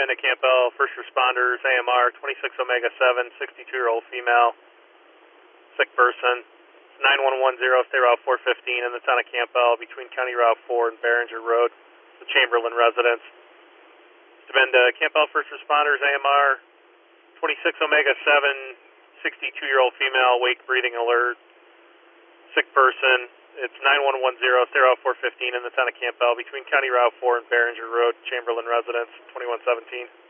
Stebenda Campbell, first responders, AMR 26 Omega 7, 62-year-old female, sick person. 9110, stay Route 415 in the town of Campbell between County Route 4 and Behringer Road, the Chamberlain residence. Stebenda Campbell, first responders, AMR 26 Omega 7, 62-year-old female, wake breathing alert, sick person. It's 9110, stay Route 415 in the town of Campbell between County Route 4 and Behringer Road, Chamberlain residence, 2117.